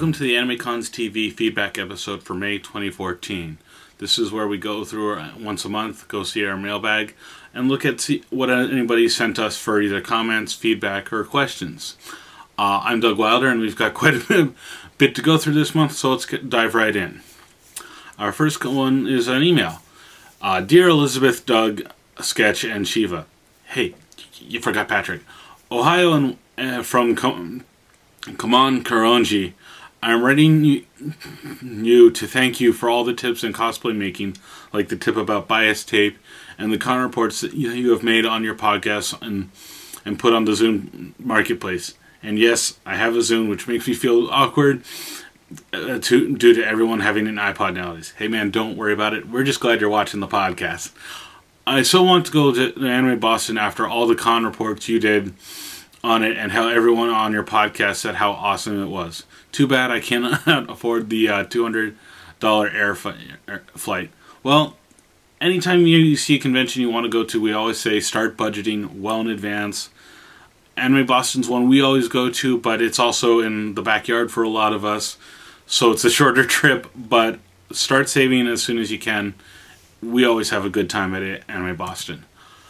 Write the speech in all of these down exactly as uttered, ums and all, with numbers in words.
Welcome to the AnimeCons T V feedback episode for May twenty fourteen. This is where we go through once a month, go see our mailbag, and look at see what anybody sent us for either comments, feedback, or questions. Uh, I'm Doug Wilder, and we've got quite a bit, bit to go through this month, so let's get, dive right in. Our first one is an email. Uh, Dear Elizabeth, Doug, Sketch, and Shiva. Hey, you forgot Patrick. Ohio and uh, from Com- Kaman Karonji. I'm writing you, you to thank you for all the tips in cosplay making, like the tip about bias tape and the con reports that you have made on your podcast and and put on the Zune marketplace. And yes, I have a Zune, which makes me feel awkward uh, to, due to everyone having an iPod nowadays. Hey man, don't worry about it. We're just glad you're watching the podcast. I so want to go to Anime Boston after all the con reports you did on it and how everyone on your podcast said how awesome it was. Too bad I cannot afford the uh, two hundred dollars air, fi- air flight. Well, anytime you see a convention you want to go to, we always say start budgeting well in advance. Anime Boston's one we always go to, but it's also in the backyard for a lot of us, so it's a shorter trip, but start saving as soon as you can. We always have a good time at Anime Boston.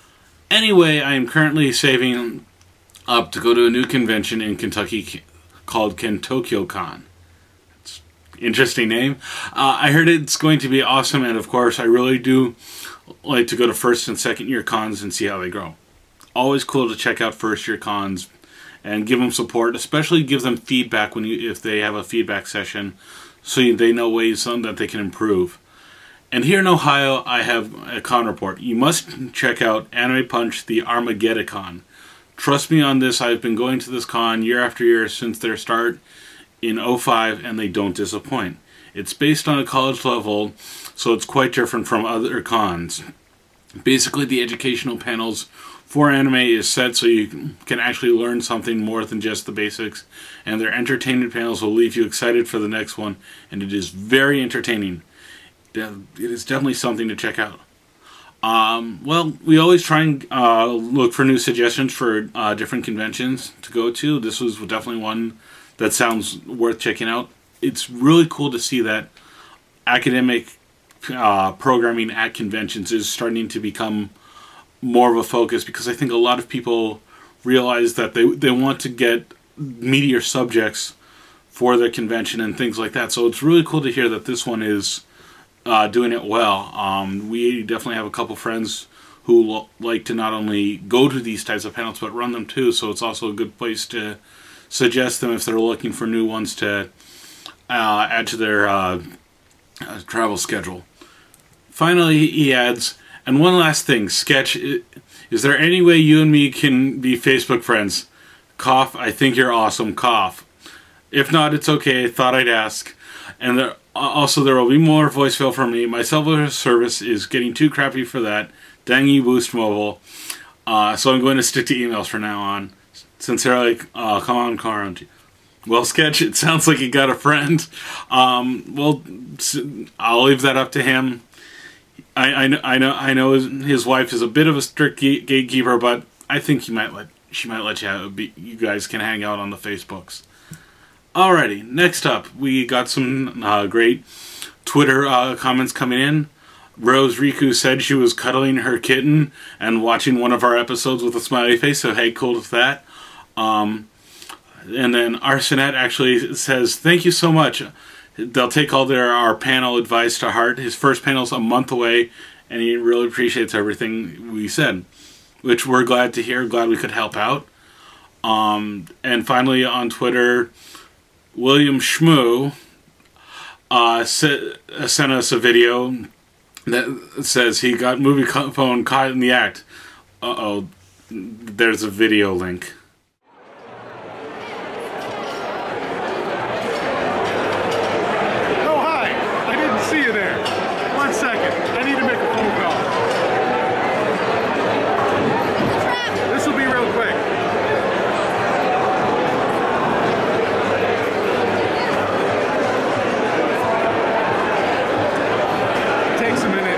Anyway, I am currently saving up to go to a new convention in Kentucky called KenTokyoCon. It's an interesting name. Uh, I heard it's going to be awesome, and of course, I really do like to go to first and second year cons and see how they grow. Always cool to check out first year cons and give them support, especially give them feedback when you, if they have a feedback session, so they know ways that they can improve. And here in Ohio, I have a con report. You must check out Anime Punch, the Armageddon. Trust me on this, I've been going to this con year after year since their start in oh five, and they don't disappoint. It's based on a college level, so it's quite different from other cons. Basically, the educational panels for anime is set so you can actually learn something more than just the basics, and their entertainment panels will leave you excited for the next one, and it is very entertaining. It is definitely something to check out. Um, well, we always try and uh, look for new suggestions for uh, different conventions to go to. This was definitely one that sounds worth checking out. It's really cool to see that academic uh, programming at conventions is starting to become more of a focus, because I think a lot of people realize that they they want to get meatier subjects for their convention and things like that. So it's really cool to hear that this one is Uh, doing it well. Um, we definitely have a couple friends who lo- like to not only go to these types of panels, but run them too, so it's also a good place to suggest them if they're looking for new ones to uh, add to their uh, uh, travel schedule. Finally, he adds, and one last thing, Sketch, is there any way you and me can be Facebook friends? Cough, I think you're awesome, cough. If not, it's okay, thought I'd ask. And there, also, there will be more voicemail from me. My cell phone service is getting too crappy for that. Dang you, Boost Mobile. Uh, so I'm going to stick to emails from now on. Sincerely, uh, come on, Carl. Well, Sketch, it sounds like you got a friend. Um, well, I'll leave that up to him. I, I, I know I know his, his wife is a bit of a strict gatekeeper, but I think he might let she might let you have, be, you guys can hang out on the Facebooks. Alrighty, next up, we got some uh, great Twitter uh, comments coming in. Rose Riku said she was cuddling her kitten and watching one of our episodes with a smiley face, so hey, cool with that. Um, and then Arsenet actually says, thank you so much. They'll take all their our panel advice to heart. His first panel's a month away, and he really appreciates everything we said, which we're glad to hear, glad we could help out. Um, and finally, on Twitter, William Schmoo uh, sent us a video that says he got movie phone caught in the act. Uh-oh, there's a video link. Oh, hi. I didn't see you there. One second. I need to make a phone call. This will be real quick. Takes a minute.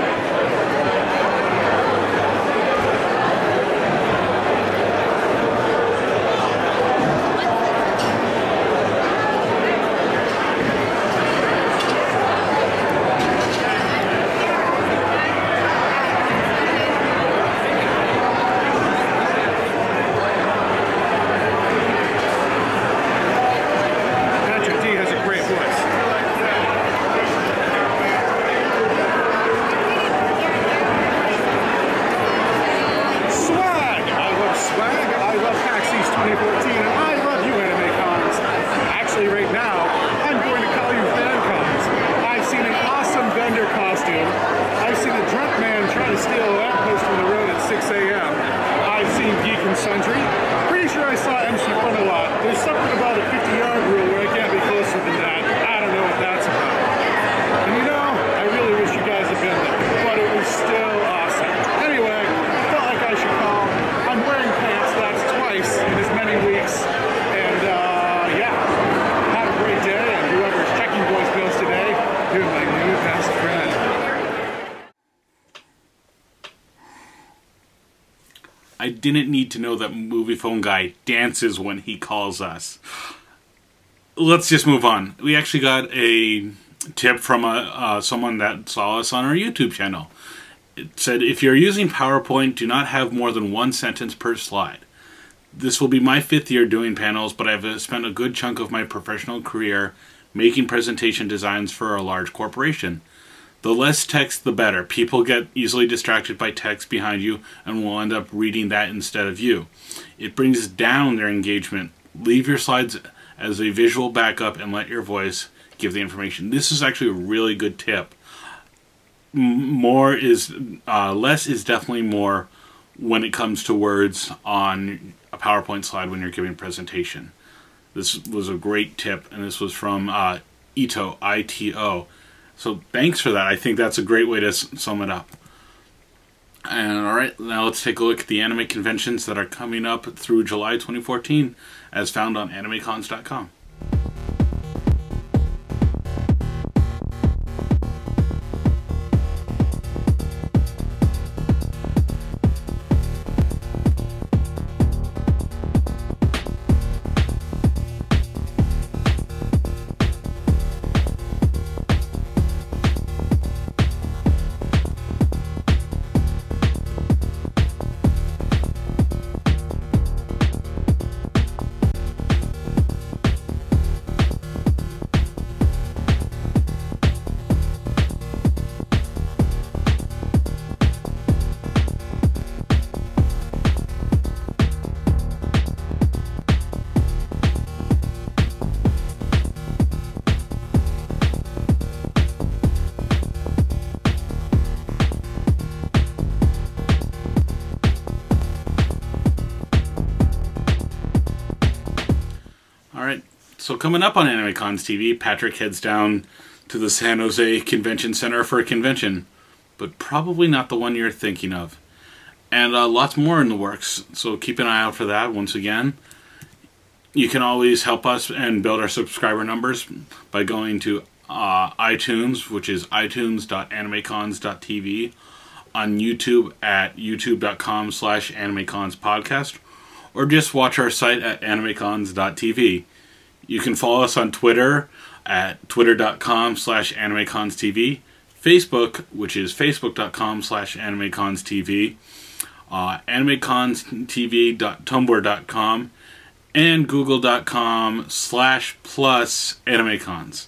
I didn't need to know that Movie Phone Guy dances when he calls us. Let's just move on. We actually got a tip from a, uh, someone that saw us on our YouTube channel. It said, if you're using PowerPoint, do not have more than one sentence per slide. This will be my fifth year doing panels, but I've spent a good chunk of my professional career making presentation designs for a large corporation. The less text, the better. People get easily distracted by text behind you and will end up reading that instead of you. It brings down their engagement. Leave your slides as a visual backup and let your voice give the information. This is actually a really good tip. More is, uh, less is definitely more when it comes to words on a PowerPoint slide when you're giving a presentation. This was a great tip, and this was from uh, Ito, I T O. So thanks for that. I think that's a great way to s- sum it up. And alright, now let's take a look at the anime conventions that are coming up through July twenty fourteen, as found on anime cons dot com. Alright, so coming up on Anime Cons T V, Patrick heads down to the San Jose Convention Center for a convention, but probably not the one you're thinking of. And uh, lots more in the works, so keep an eye out for that once again. You can always help us and build our subscriber numbers by going to uh, iTunes, which is i tunes dot anime cons dot t v, on YouTube at youtube dot com slash animecons podcast, or just watch our site at animecons dot t v. You can follow us on Twitter at twitter dot com slash animecons t v, Facebook, which is facebook dot com slash animecons t v, uh, animecons t v dot tumblr dot com, and google dot com slash plus animecons.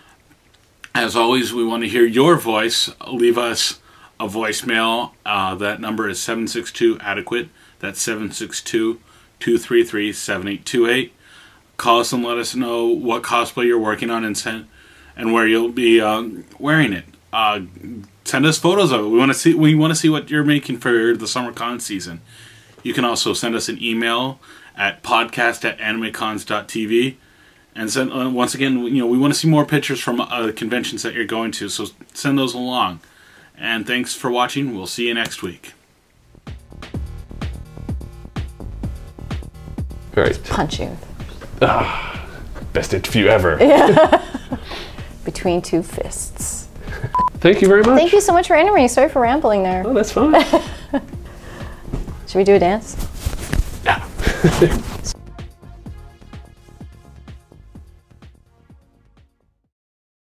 As always, we want to hear your voice. Leave us a voicemail. Uh, that number is seven six two adequate. That's seven six two, two three three, seven eight two eight. Call us and let us know what cosplay you're working on and send, and where you'll be uh, wearing it. Uh, send us photos of it. We want to see. We want to see what you're making for the summer con season. You can also send us an email at podcast at animecons dot t v. And send, uh, once again, you know, we want to see more pictures from uh, conventions that you're going to, so send those along. And thanks for watching. We'll see you next week. Right. Punch you. Ah, best interview ever. Yeah. Between two fists. Thank you very much. Thank you so much for entering me. Sorry for rambling there. Oh, that's fine. Should we do a dance? Yeah.